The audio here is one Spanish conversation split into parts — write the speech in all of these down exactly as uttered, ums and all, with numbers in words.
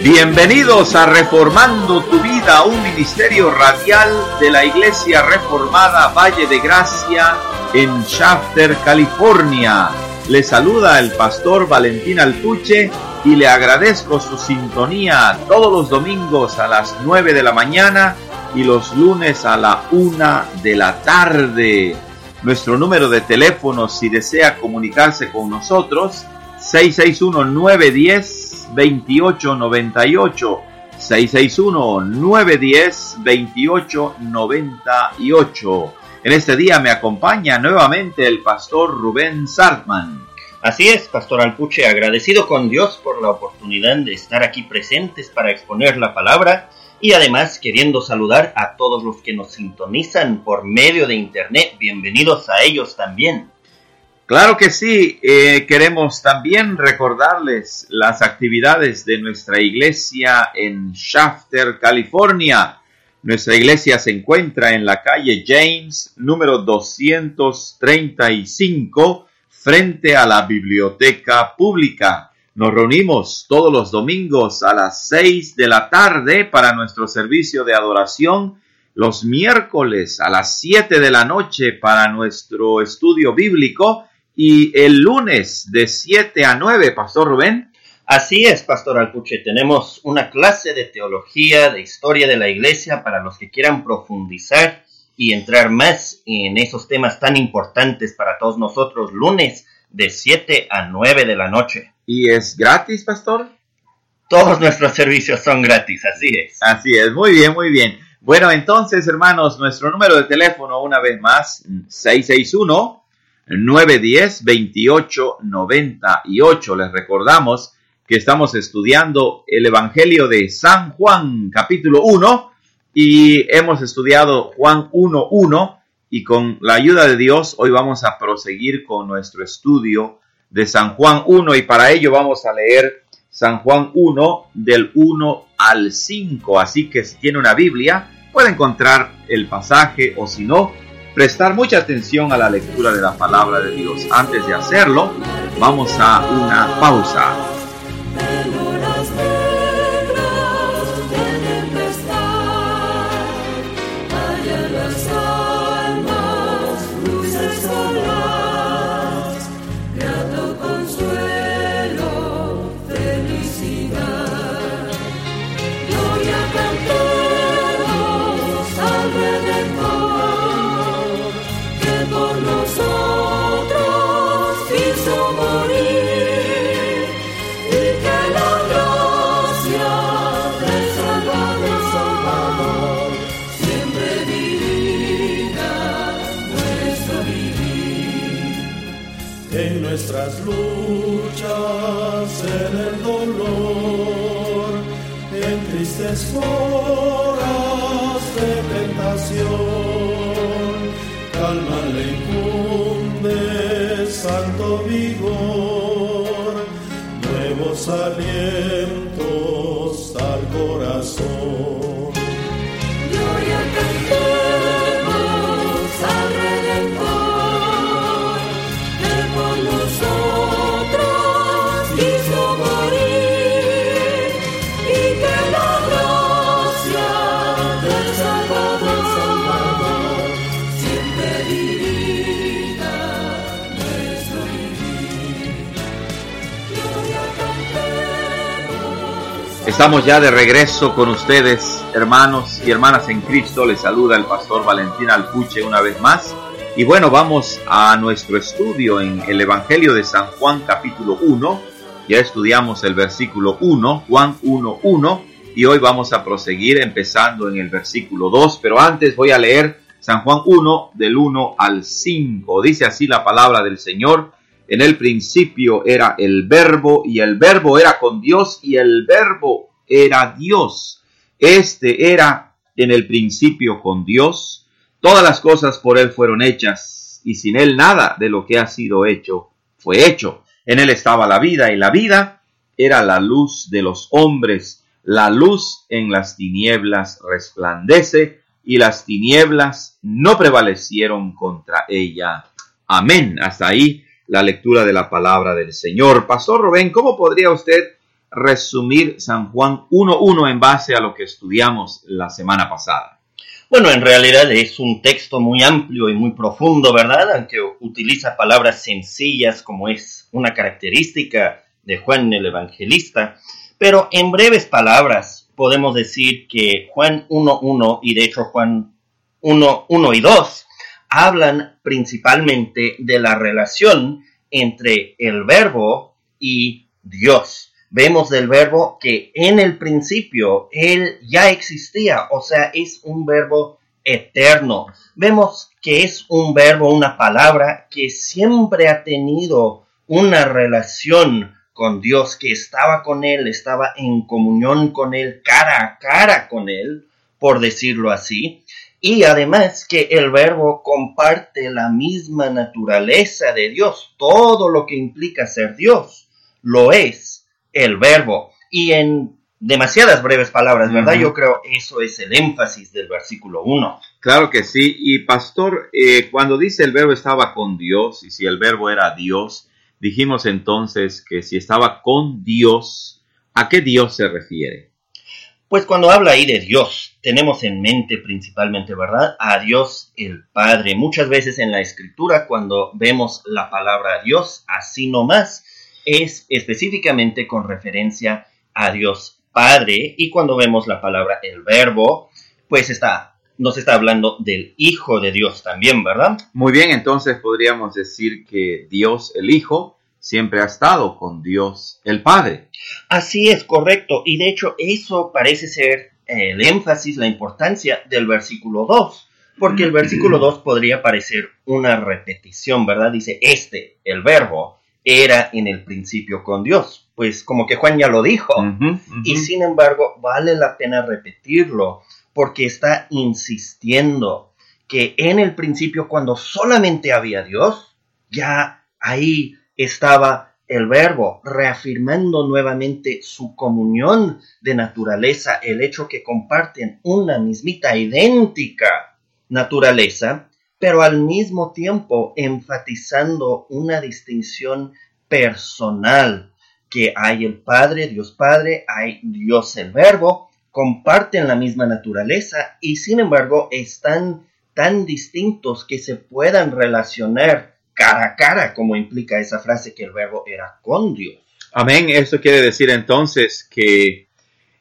Bienvenidos a Reformando tu Vida, un ministerio radial de la Iglesia Reformada Valle de Gracia en Shafter, California. Le saluda el pastor Valentín Alpuche y le agradezco su sintonía todos los domingos a las nueve de la mañana y los lunes a la una de la tarde. Nuestro número de teléfono, si desea comunicarse con nosotros, seis seis uno, nueve uno cero, dos ocho nueve ocho, seis seis uno, nueve uno cero, dos ocho nueve ocho. En este día me acompaña nuevamente el pastor Rubén Sartman. Así es, pastor Alpuche, agradecido con Dios por la oportunidad de estar aquí presentes para exponer la palabra y además queriendo saludar a todos los que nos sintonizan por medio de internet. Bienvenidos a ellos también. Claro que sí, eh, queremos también recordarles las actividades de nuestra iglesia en Shafter, California. Nuestra iglesia se encuentra en la calle James, número doscientos treinta y cinco, frente a la biblioteca pública. Nos reunimos todos los domingos a las seis de la tarde para nuestro servicio de adoración, los miércoles a las siete de la noche para nuestro estudio bíblico, y el lunes de siete a nueve, Pastor Rubén. Así es, Pastor Alpuche. Tenemos una clase de teología, de historia de la iglesia para los que quieran profundizar y entrar más en esos temas tan importantes para todos nosotros. Lunes de siete a nueve de la noche. ¿Y es gratis, Pastor? Todos nuestros servicios son gratis, así es. Así es, muy bien, muy bien. Bueno, entonces, hermanos, nuestro número de teléfono, una vez más, seis seis uno, nueve uno cero, dos ocho nueve ocho. Les recordamos que estamos estudiando el Evangelio de San Juan, capítulo uno, y hemos estudiado Juan uno uno, y con la ayuda de Dios hoy vamos a proseguir con nuestro estudio de San Juan uno, y para ello vamos a leer San Juan uno del uno al cinco, así que si tiene una Biblia puede encontrar el pasaje, o si no, prestar mucha atención a la lectura de la palabra de Dios. Antes de hacerlo, vamos a una pausa. Nuestras luchas, en el dolor, en tristes horas de tentación, calma le infunde santo vigor, nuevos alientos al corazón. Gloria cantemos al Redentor. Estamos ya de regreso con ustedes, hermanos y hermanas en Cristo. Les saluda el pastor Valentín Alpuche una vez más. Y bueno, vamos a nuestro estudio en el Evangelio de San Juan, capítulo uno. Ya estudiamos el versículo uno, Juan uno uno, y hoy vamos a proseguir empezando en el versículo dos. Pero antes voy a leer San Juan uno, del uno al cinco. Dice así la palabra del Señor: en el principio era el Verbo, y el Verbo era con Dios, y el Verbo era Dios. Este era en el principio con Dios. Todas las cosas por Él fueron hechas, y sin Él nada de lo que ha sido hecho fue hecho. En Él estaba la vida, y la vida era la luz de los hombres. La luz en las tinieblas resplandece, y las tinieblas no prevalecieron contra ella. Amén. Hasta ahí la lectura de la palabra del Señor. Pastor Rubén, ¿cómo podría usted resumir San Juan uno uno en base a lo que estudiamos la semana pasada? Bueno, en realidad es un texto muy amplio y muy profundo, ¿verdad? Aunque utiliza palabras sencillas como es una característica de Juan el Evangelista. Pero en breves palabras podemos decir que Juan uno uno y de hecho Juan uno uno y dos hablan principalmente de la relación entre el Verbo y Dios. Vemos del Verbo que en el principio Él ya existía, o sea, es un verbo eterno. Vemos que es un verbo, una palabra que siempre ha tenido una relación con Dios, que estaba con Él, estaba en comunión con Él, cara a cara con Él, por decirlo así. Y además que el Verbo comparte la misma naturaleza de Dios. Todo lo que implica ser Dios lo es el Verbo. Y en demasiadas breves palabras, ¿verdad? Uh-huh. Yo creo eso es el énfasis del versículo uno. Claro que sí. Y pastor, eh, cuando dice el Verbo estaba con Dios, y si el Verbo era Dios, dijimos entonces que si estaba con Dios, ¿a qué Dios se refiere? Pues cuando habla ahí de Dios, tenemos en mente principalmente, ¿verdad?, a Dios el Padre. Muchas veces en la Escritura, cuando vemos la palabra Dios, así nomás, es específicamente con referencia a Dios Padre. Y cuando vemos la palabra el Verbo, pues está, nos está hablando del Hijo de Dios también, ¿verdad? Muy bien, entonces podríamos decir que Dios el Hijo siempre ha estado con Dios el Padre. Así es, correcto. Y de hecho eso parece ser eh, el énfasis, la importancia del versículo dos. Porque el versículo dos podría parecer una repetición, ¿verdad? Dice, este, el Verbo, era en el principio con Dios. Pues como que Juan ya lo dijo. Uh-huh, uh-huh. Y sin embargo, vale la pena repetirlo porque está insistiendo que en el principio, cuando solamente había Dios, ya ahí estaba el Verbo, reafirmando nuevamente su comunión de naturaleza, el hecho que comparten una mismita idéntica naturaleza, pero al mismo tiempo enfatizando una distinción personal, que hay el Padre, Dios Padre, hay Dios el Verbo, comparten la misma naturaleza y sin embargo están tan distintos que se puedan relacionar cara a cara, como implica esa frase que el Verbo era con Dios. Amén. Esto quiere decir entonces que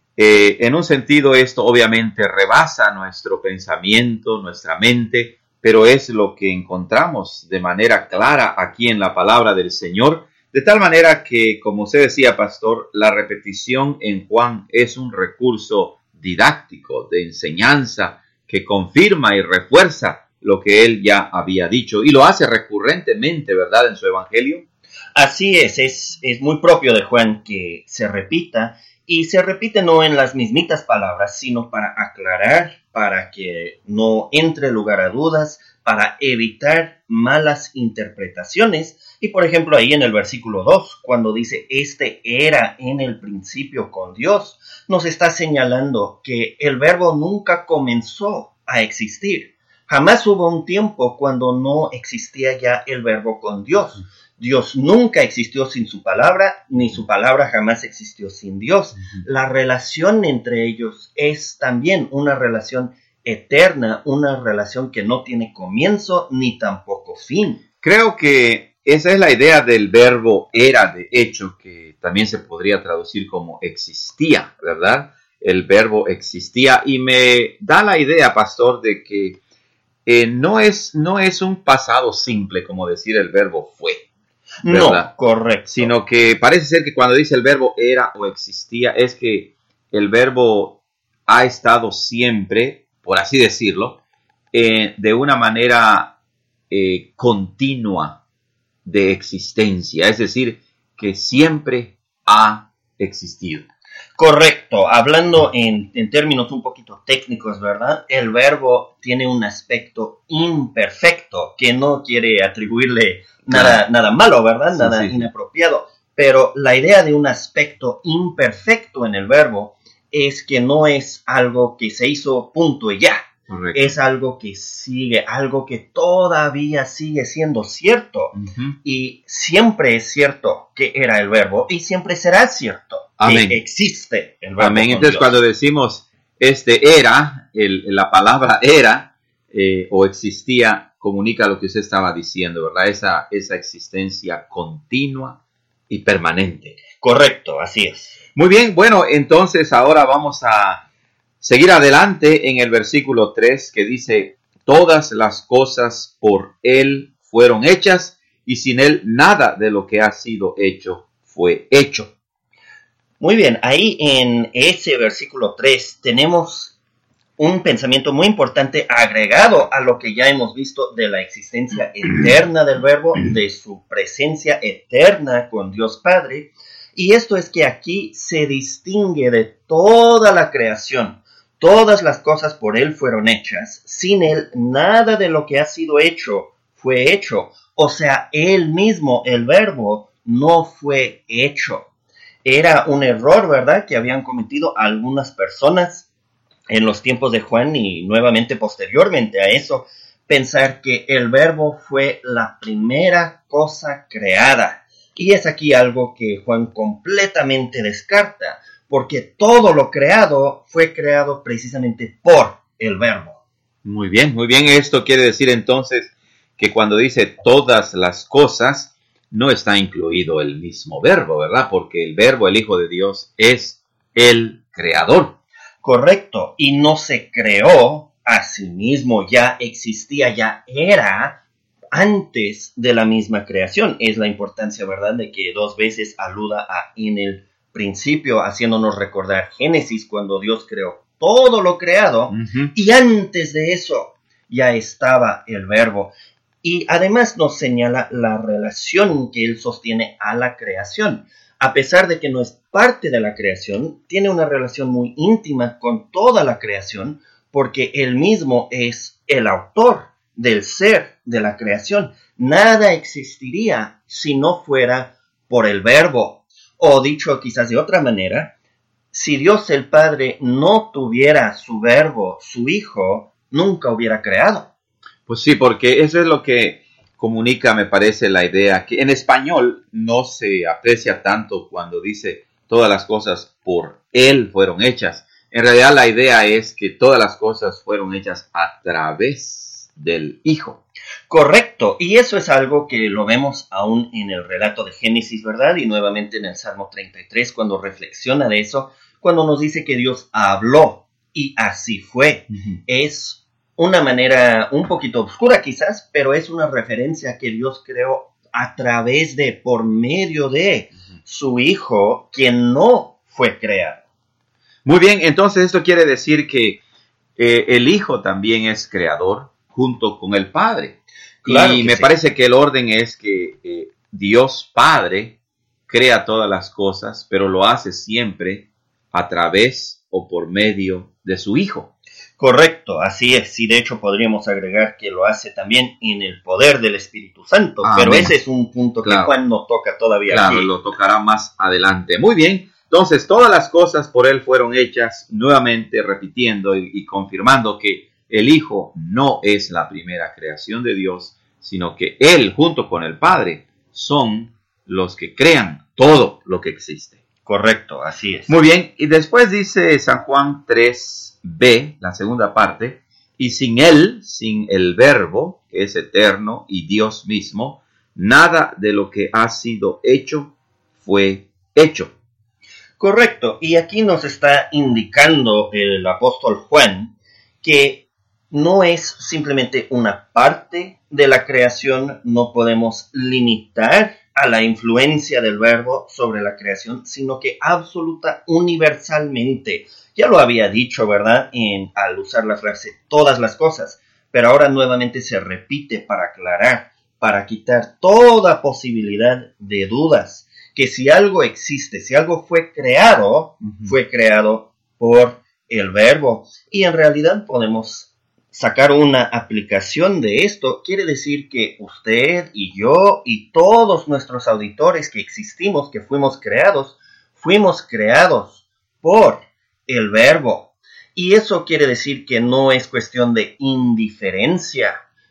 eh, en un sentido esto obviamente rebasa nuestro pensamiento, nuestra mente, pero es lo que encontramos de manera clara aquí en la palabra del Señor, de tal manera que, como usted decía, pastor, la repetición en Juan es un recurso didáctico de enseñanza que confirma y refuerza lo que él ya había dicho, y lo hace recurrentemente, ¿verdad?, en su evangelio. Así es, es, es muy propio de Juan que se repita, y se repite no en las mismitas palabras, sino para aclarar, para que no entre lugar a dudas, para evitar malas interpretaciones. Y por ejemplo ahí en el versículo dos, cuando dice, este era en el principio con Dios, nos está señalando que el Verbo nunca comenzó a existir. Jamás hubo un tiempo cuando no existía ya el Verbo con Dios. Dios nunca existió sin su palabra, ni su palabra jamás existió sin Dios. La relación entre ellos es también una relación eterna, una relación que no tiene comienzo ni tampoco fin. Creo que esa es la idea del verbo era, de hecho, que también se podría traducir como existía, ¿verdad? El verbo existía, y me da la idea, pastor, de que Eh, no es, no es un pasado simple, como decir el verbo fue, ¿verdad? No, correcto. Sino que parece ser que cuando dice el verbo era o existía, es que el verbo ha estado siempre, por así decirlo, eh, de una manera eh, continua de existencia. Es decir, que siempre ha existido. Correcto, hablando en, en términos un poquito técnicos, ¿verdad? El verbo tiene un aspecto imperfecto, que no quiere atribuirle nada, claro. nada malo, ¿verdad? Sí, nada sí. inapropiado. Pero la idea de un aspecto imperfecto en el verbo es que no es algo que se hizo punto y ya. Correcto. Es algo que sigue, algo que todavía sigue siendo cierto. Uh-huh. Y siempre es cierto que era el verbo y siempre será cierto Amén. que existe el verbo. Amén. con Entonces Dios. cuando decimos este era, el, la palabra era eh, o existía, comunica lo que usted estaba diciendo, ¿verdad? Esa, esa existencia continua y permanente. Correcto, así es. Muy bien, bueno, entonces ahora vamos a seguir adelante en el versículo tres que dice, todas las cosas por Él fueron hechas y sin Él nada de lo que ha sido hecho fue hecho. Muy bien, ahí en ese versículo tres tenemos un pensamiento muy importante agregado a lo que ya hemos visto de la existencia eterna del Verbo, de su presencia eterna con Dios Padre. Y esto es que aquí se distingue de toda la creación. Todas las cosas por Él fueron hechas. Sin Él, nada de lo que ha sido hecho fue hecho. O sea, Él mismo, el Verbo, no fue hecho. Era un error, ¿verdad?, que habían cometido algunas personas en los tiempos de Juan y nuevamente posteriormente a eso, pensar que el Verbo fue la primera cosa creada. Y es aquí algo que Juan completamente descarta, porque todo lo creado fue creado precisamente por el Verbo. Muy bien, muy bien. Esto quiere decir entonces que cuando dice todas las cosas, no está incluido el mismo Verbo, ¿verdad? Porque el Verbo, el Hijo de Dios, es el creador. Correcto, y no se creó a sí mismo, ya existía, ya era antes de la misma creación. Es la importancia, ¿verdad?, de que dos veces aluda a en el principio, haciéndonos recordar Génesis, cuando Dios creó todo lo creado, Uh-huh. y antes de eso ya estaba el Verbo. Y además nos señala la relación que Él sostiene a la creación. A pesar de que no es parte de la creación, tiene una relación muy íntima con toda la creación, porque Él mismo es el autor del ser de la creación. Nada existiría si no fuera por el Verbo. O dicho quizás de otra manera, si Dios el Padre no tuviera su Verbo, su Hijo, nunca hubiera creado. Pues sí, porque eso es lo que comunica, me parece, la idea, que en español no se aprecia tanto cuando dice todas las cosas por Él fueron hechas. En realidad la idea es que todas las cosas fueron hechas a través del Hijo. Correcto, y eso es algo que lo vemos aún en el relato de Génesis, ¿verdad? Y nuevamente en el Salmo treinta y tres, cuando reflexiona de eso, cuando nos dice que Dios habló y así fue. Uh-huh. Es una manera un poquito oscura quizás, pero es una referencia a que Dios creó a través de, por medio de Uh-huh. su Hijo, quien no fue creado. Muy bien, entonces esto quiere decir que eh, el Hijo también es creador junto con el Padre. Claro y que me sí. parece que el orden es que eh, Dios Padre crea todas las cosas, pero lo hace siempre a través o por medio de su Hijo. Correcto, así es. Y de hecho podríamos agregar que lo hace también en el poder del Espíritu Santo. Amén. Pero ese es un punto Claro. que Juan no toca todavía Claro, aquí. lo tocará más adelante. Muy bien, entonces todas las cosas por Él fueron hechas, nuevamente repitiendo y, y confirmando que el Hijo no es la primera creación de Dios, sino que Él junto con el Padre son los que crean todo lo que existe. Correcto, así es. Muy bien, y después dice San Juan tres b, la segunda parte, y sin Él, sin el Verbo, que es eterno y Dios mismo, nada de lo que ha sido hecho fue hecho. Correcto, y aquí nos está indicando el apóstol Juan que no es simplemente una parte de la creación, no podemos limitar a la influencia del Verbo sobre la creación, sino que absoluta, universalmente. Ya lo había dicho, ¿verdad?, en, al usar la frase todas las cosas, pero ahora nuevamente se repite para aclarar, para quitar toda posibilidad de dudas, que si algo existe, si algo fue creado, Uh-huh. fue creado por el Verbo. Y en realidad podemos sacar una aplicación de esto. Quiere decir que usted y yo y todos nuestros auditores que existimos, que fuimos creados, fuimos creados por el Verbo. Y eso quiere decir que no es cuestión de indiferencia,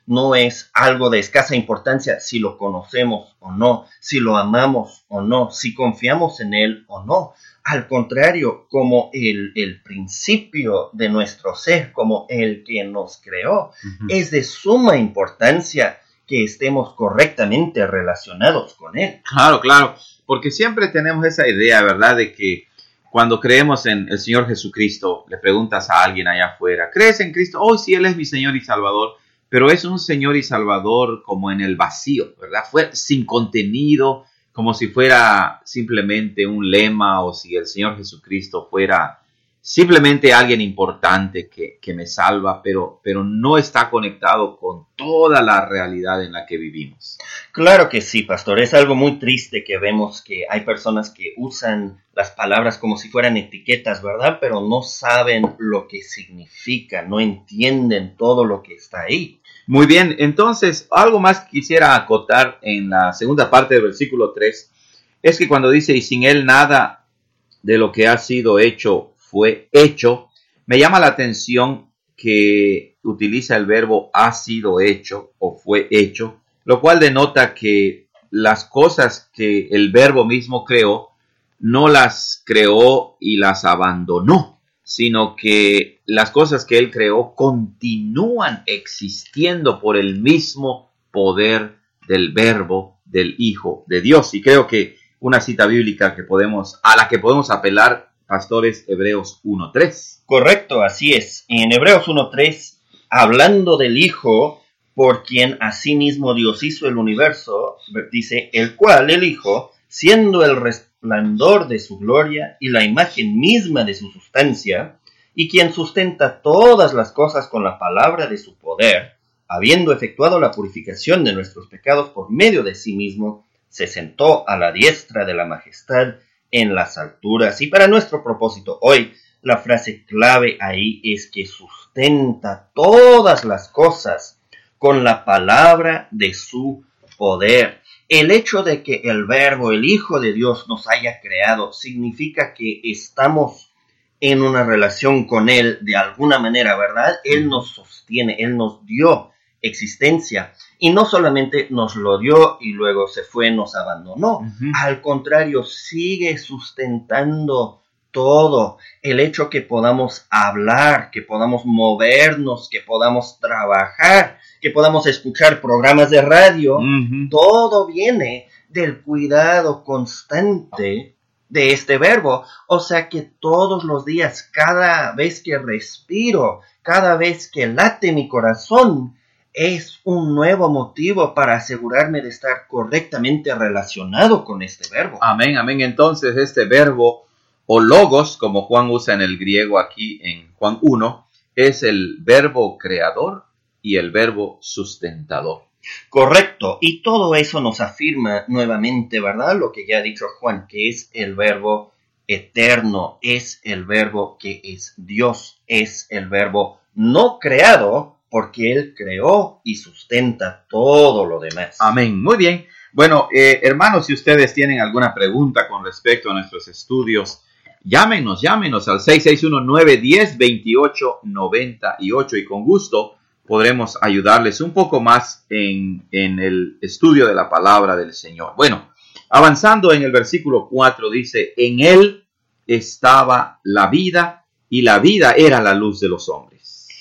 no es algo de escasa importancia si lo conocemos o no, si lo amamos o no, si confiamos en Él o no. Al contrario, como el, el principio de nuestro ser, como el que nos creó, uh-huh. es de suma importancia que estemos correctamente relacionados con Él. Claro, claro, porque siempre tenemos esa idea, ¿verdad?, de que cuando creemos en el Señor Jesucristo, le preguntas a alguien allá afuera, ¿crees en Cristo? Oh, sí, Él es mi Señor y Salvador, pero es un Señor y Salvador como en el vacío, ¿verdad? Fue sin contenido, como si fuera simplemente un lema o si el Señor Jesucristo fuera simplemente alguien importante que, que me salva, pero, pero no está conectado con toda la realidad en la que vivimos. Claro que sí, pastor. Es algo muy triste que vemos que hay personas que usan las palabras como si fueran etiquetas, ¿verdad? Pero no saben lo que significa, no entienden todo lo que está ahí. Muy bien, entonces, algo más que quisiera acotar en la segunda parte del versículo tres, es que cuando dice, y sin Él nada de lo que ha sido hecho fue hecho, me llama la atención que utiliza el verbo ha sido hecho o fue hecho, lo cual denota que las cosas que el verbo mismo creó, no las creó y las abandonó, sino que las cosas que él creó continúan existiendo por el mismo poder del verbo del Hijo de Dios. Y creo que una cita bíblica que podemos, a la que podemos apelar, pastores, Hebreos uno tres. Correcto, así es. En Hebreos uno tres, hablando del Hijo, por quien asimismo Dios hizo el universo, dice, el cual, el Hijo, siendo el resplandor de su gloria y la imagen misma de su sustancia, y quien sustenta todas las cosas con la palabra de su poder, habiendo efectuado la purificación de nuestros pecados por medio de sí mismo, se sentó a la diestra de la majestad en las alturas. Y para nuestro propósito hoy, la frase clave ahí es que sustenta todas las cosas con la palabra de su poder. El hecho de que el Verbo, el Hijo de Dios, nos haya creado, significa que estamos en una relación con Él de alguna manera, ¿verdad? Él nos sostiene, Él nos dio existencia. Y no solamente nos lo dio y luego se fue, nos abandonó. Uh-huh. Al contrario, sigue sustentando todo. El hecho que podamos hablar, que podamos movernos, que podamos trabajar, que podamos escuchar programas de radio, uh-huh. todo viene del cuidado constante de este verbo. O sea que todos los días, cada vez que respiro, cada vez que late mi corazón, es un nuevo motivo para asegurarme de estar correctamente relacionado con este verbo. Amén, amén. Entonces este verbo o logos, como Juan usa en el griego aquí en Juan uno, es el verbo creador y el verbo sustentador. Correcto, y todo eso nos afirma nuevamente, ¿verdad? Lo que ya ha dicho Juan, que es el verbo eterno, es el verbo que es Dios, es el verbo no creado, porque Él creó y sustenta todo lo demás. Amén. Muy bien. Bueno, eh, hermanos, si ustedes tienen alguna pregunta con respecto a nuestros estudios, llámenos, llámenos al seis seis uno, nueve uno cero, dos ocho nueve ocho y con gusto podremos ayudarles un poco más en, en el estudio de la palabra del Señor. Bueno, avanzando en el versículo cuatro dice, en Él estaba la vida y la vida era la luz de los hombres.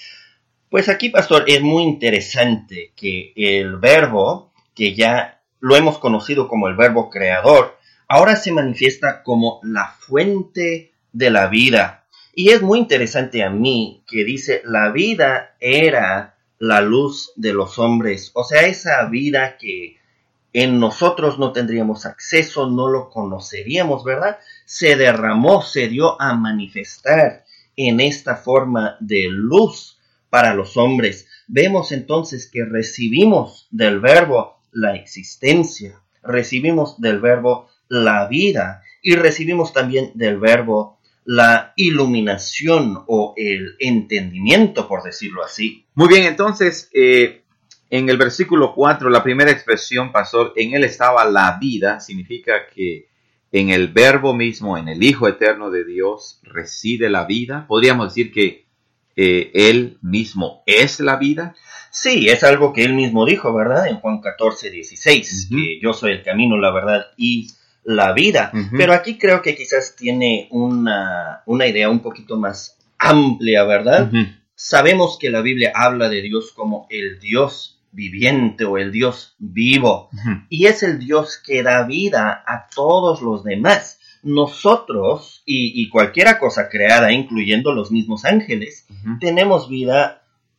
Pues aquí, pastor, es muy interesante que el verbo, que ya lo hemos conocido como el verbo creador, ahora se manifiesta como la fuente de la vida. Y es muy interesante a mí que dice, la vida era la luz de los hombres. O sea, esa vida que en nosotros no tendríamos acceso, no lo conoceríamos, ¿verdad? Se derramó, se dio a manifestar en esta forma de luz para los hombres. Vemos entonces que recibimos del verbo la existencia, recibimos del verbo la vida y recibimos también del verbo la iluminación o el entendimiento, por decirlo así. Muy bien, entonces eh, en el versículo cuatro, la primera expresión, pastor, en Él estaba la vida, significa que en el verbo mismo, en el Hijo eterno de Dios, reside la vida. Podríamos decir que eh, Él mismo es la vida? Sí, es algo que Él mismo dijo, ¿verdad? En Juan catorce, dieciséis, uh-huh. que yo soy el camino, la verdad y la vida. Uh-huh. Pero aquí creo que quizás tiene una, una idea un poquito más amplia, ¿verdad? Uh-huh. Sabemos que la Biblia habla de Dios como el Dios viviente o el Dios vivo. Uh-huh. Y es el Dios que da vida a todos los demás. Nosotros y, y cualquier cosa creada, incluyendo los mismos ángeles, uh-huh. tenemos vida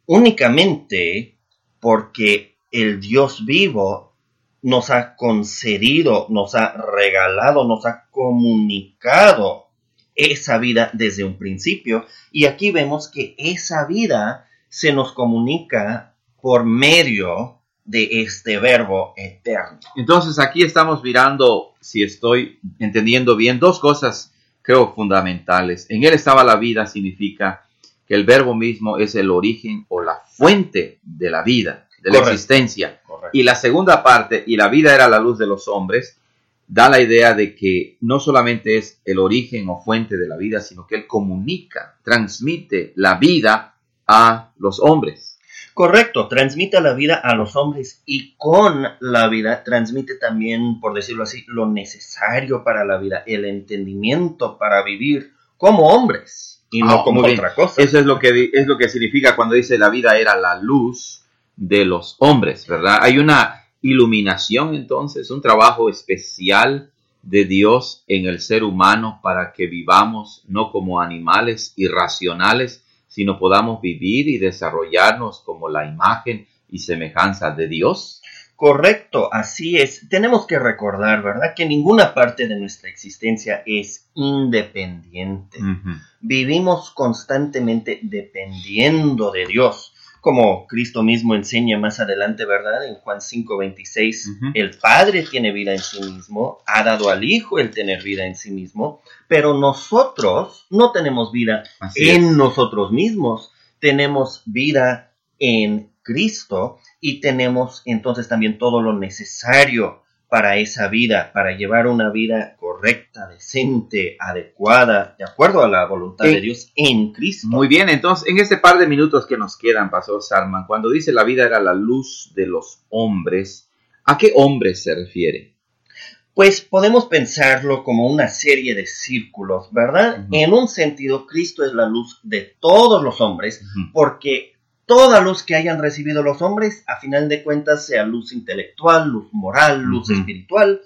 únicamente porque el Dios vivo nos ha concedido, nos ha regalado, nos ha comunicado esa vida desde un principio. Y aquí vemos que esa vida se nos comunica por medio de este verbo eterno. Entonces aquí estamos mirando, si estoy entendiendo bien, dos cosas creo fundamentales. En Él estaba la vida significa que el verbo mismo es el origen o la fuente de la vida, de la Correcto. existencia. Correcto. Y la segunda parte, y la vida era la luz de los hombres, da la idea de que no solamente es el origen o fuente de la vida, sino que Él comunica, transmite la vida a los hombres. Correcto, transmite la vida a los hombres y con la vida transmite también, por decirlo así, lo necesario para la vida, el entendimiento para vivir como hombres. Y no ah, como otra cosa. Eso es lo que es lo que significa cuando dice la vida era la luz de los hombres, ¿verdad? Hay una iluminación entonces, un trabajo especial de Dios en el ser humano para que vivamos no como animales irracionales, sino podamos vivir y desarrollarnos como la imagen y semejanza de Dios. Correcto, así es. Tenemos que recordar, ¿verdad?, que ninguna parte de nuestra existencia es independiente. Uh-huh. Vivimos constantemente dependiendo de Dios. Como Cristo mismo enseña más adelante, ¿verdad?, en Juan cinco veintiséis, uh-huh. el Padre tiene vida en sí mismo, ha dado al Hijo el tener vida en sí mismo, pero nosotros no tenemos vida así en es. nosotros mismos, tenemos vida en Cristo y tenemos entonces también todo lo necesario para esa vida, para llevar una vida correcta, decente, adecuada, de acuerdo a la voluntad sí. de Dios en Cristo. Muy bien, entonces en este par de minutos que nos quedan, Pastor Salman, cuando dice la vida era la luz de los hombres, ¿a qué hombres se refiere? Pues podemos pensarlo como una serie de círculos, ¿verdad? Uh-huh. En un sentido, Cristo es la luz de todos los hombres, uh-huh. porque toda luz que hayan recibido los hombres, a final de cuentas, sea luz intelectual, luz moral, luz uh-huh. espiritual,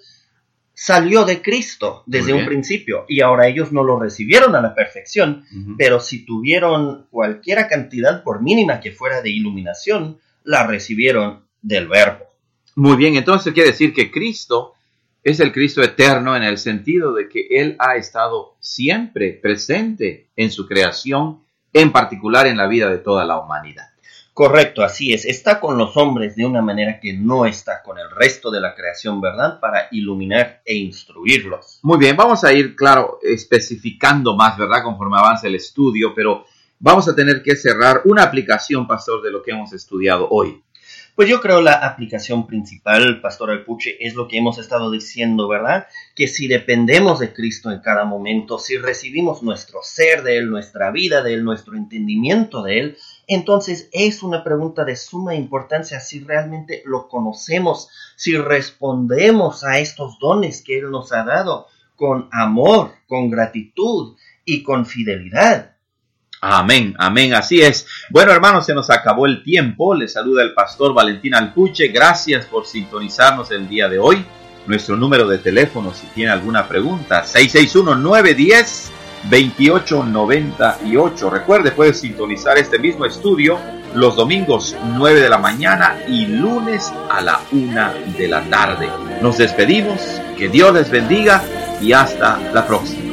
salió de Cristo desde un principio. Y ahora ellos no lo recibieron a la perfección, uh-huh. pero si tuvieron cualquier cantidad, por mínima que fuera, de iluminación, la recibieron del Verbo. Muy bien, entonces quiere decir que Cristo es el Cristo eterno en el sentido de que Él ha estado siempre presente en su creación, en particular en la vida de toda la humanidad. Correcto, así es. Está con los hombres de una manera que no está con el resto de la creación, ¿verdad? Para iluminar e instruirlos. Muy bien, vamos a ir, claro, especificando más, ¿verdad? Conforme avanza el estudio, pero vamos a tener que cerrar una aplicación, Pastor, de lo que hemos estudiado hoy. Pues yo creo la aplicación principal, Pastor Alpuche, es lo que hemos estado diciendo, ¿verdad? Que si dependemos de Cristo en cada momento, si recibimos nuestro ser de Él, nuestra vida de Él, nuestro entendimiento de Él, entonces es una pregunta de suma importancia si realmente lo conocemos, si respondemos a estos dones que Él nos ha dado con amor, con gratitud y con fidelidad. Amén, amén, así es. Bueno, hermanos, se nos acabó el tiempo. Les saluda el pastor Valentín Alpuche. Gracias por sintonizarnos el día de hoy. Nuestro número de teléfono, si tiene alguna pregunta, seis seis uno, nueve uno cero, dos ocho nueve ocho. Recuerde, puede sintonizar este mismo estudio los domingos nueve de la mañana y lunes a la una de la tarde. Nos despedimos, que Dios les bendiga y hasta la próxima.